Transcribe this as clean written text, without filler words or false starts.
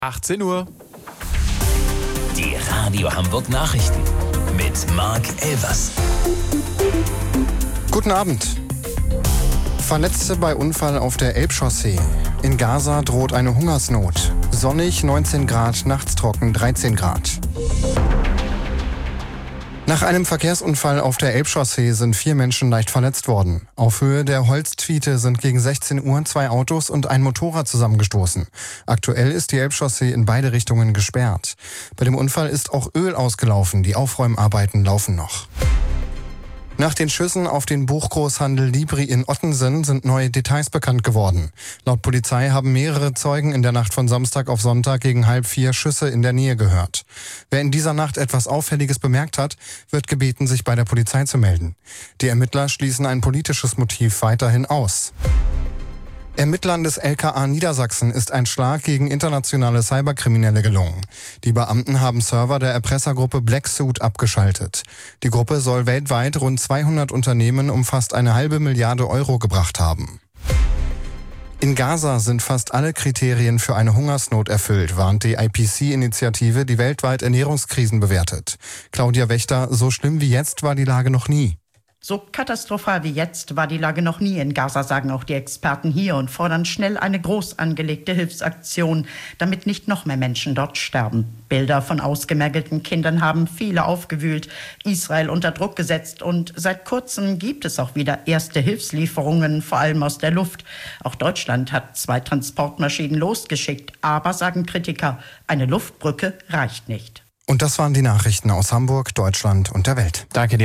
18 Uhr. Die Radio Hamburg Nachrichten mit Marc Elvers. Guten Abend. Verletzte bei Unfall auf der Elbchaussee. In Gaza droht eine Hungersnot. Sonnig 19 Grad, nachts trocken 13 Grad. Nach einem Verkehrsunfall auf der Elbchaussee sind 4 Menschen leicht verletzt worden. Auf Höhe der Holztwiete sind gegen 16 Uhr 2 Autos und ein Motorrad zusammengestoßen. Aktuell ist die Elbchaussee in beide Richtungen gesperrt. Bei dem Unfall ist auch Öl ausgelaufen. Die Aufräumarbeiten laufen noch. Nach den Schüssen auf den Buchgroßhandel Libri in Ottensen sind neue Details bekannt geworden. Laut Polizei haben mehrere Zeugen in der Nacht von Samstag auf Sonntag gegen 3:30 Schüsse in der Nähe gehört. Wer in dieser Nacht etwas Auffälliges bemerkt hat, wird gebeten, sich bei der Polizei zu melden. Die Ermittler schließen ein politisches Motiv weiterhin aus. Ermittlern des LKA Niedersachsen ist ein Schlag gegen internationale Cyberkriminelle gelungen. Die Beamten haben Server der Erpressergruppe Blacksuit abgeschaltet. Die Gruppe soll weltweit rund 200 Unternehmen um fast 1,5 Milliarde Euro gebracht haben. In Gaza sind fast alle Kriterien für eine Hungersnot erfüllt, warnt die IPC-Initiative, die weltweit Ernährungskrisen bewertet. Claudia Wächter, so schlimm wie jetzt war die Lage noch nie. So katastrophal wie jetzt war die Lage noch nie in Gaza, sagen auch die Experten hier und fordern schnell eine groß angelegte Hilfsaktion, damit nicht noch mehr Menschen dort sterben. Bilder von ausgemergelten Kindern haben viele aufgewühlt, Israel unter Druck gesetzt und seit kurzem gibt es auch wieder erste Hilfslieferungen, vor allem aus der Luft. Auch Deutschland hat 2 Transportmaschinen losgeschickt, aber, sagen Kritiker, eine Luftbrücke reicht nicht. Und das waren die Nachrichten aus Hamburg, Deutschland und der Welt. Danke dir.